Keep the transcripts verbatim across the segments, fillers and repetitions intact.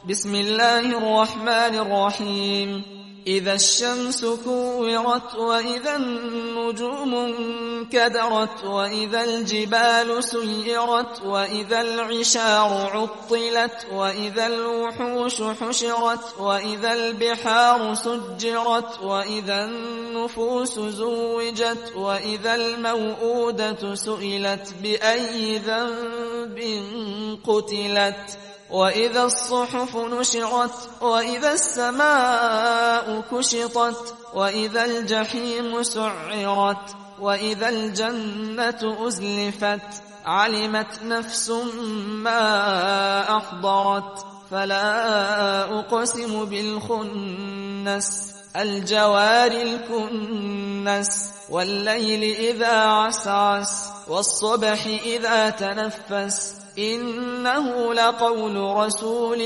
بسم الله الرحمن الرحيم إذا الشمس كورت وإذا النجوم انكدرت وإذا الجبال سيرت وإذا العشار عطلت وإذا الوحوش حشرت وإذا البحار سجرت وإذا النفوس زوجت وإذا الموءودة سئلت بأي ذنب قتلت وإذا الصحف نشرت وإذا السماء كشطت وإذا الجحيم سعرت وإذا الجنة أزلفت علمت نفس ما أحضرت فلا أقسم بالخنس الجوار الكنس والليل إذا عسعس والصبح إذا تنفس إنه لقول رسول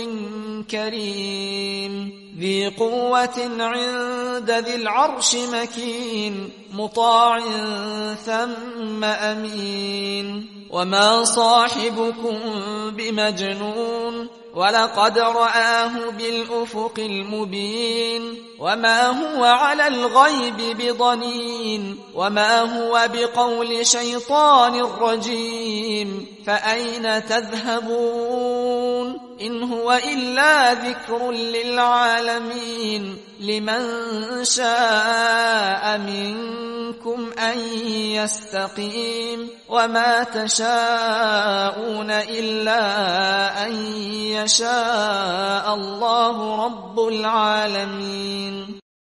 كريم ذي قوة عند ذي العرش مكين مطاع ثم أمين وما صاحبكم بمجنون ولقد رآه بالأفق المبين وما هو على الغيب بضنين وما هو بقول شيطان رجيم فأين تذهبون إن هو إلا ذكر للعالمين لمن شاء منكم أن يستقيم وما تشاءون إلا أن يشاء الله رب العالمين.